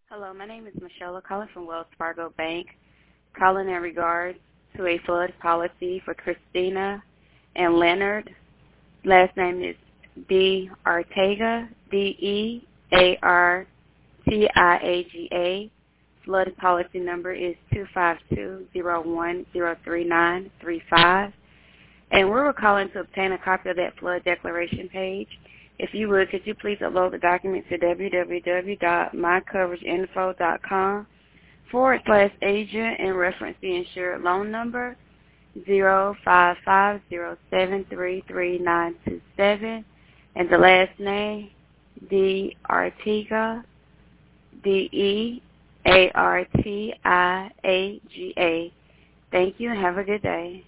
Hello, my name is Michelle calling from Wells Fargo Bank, calling in regards to a flood policy for Christina and Leonard. Last name is D. Arteaga, Deartiaga. Flood policy number is 252010395. And we were calling to obtain a copy of that flood declaration page. If you would, could you please upload the document to www.mycoverageinfo.com/agent and reference the insured loan number 05507333927 and the last name D. Arteaga, Deartiaga. Thank you and have a good day.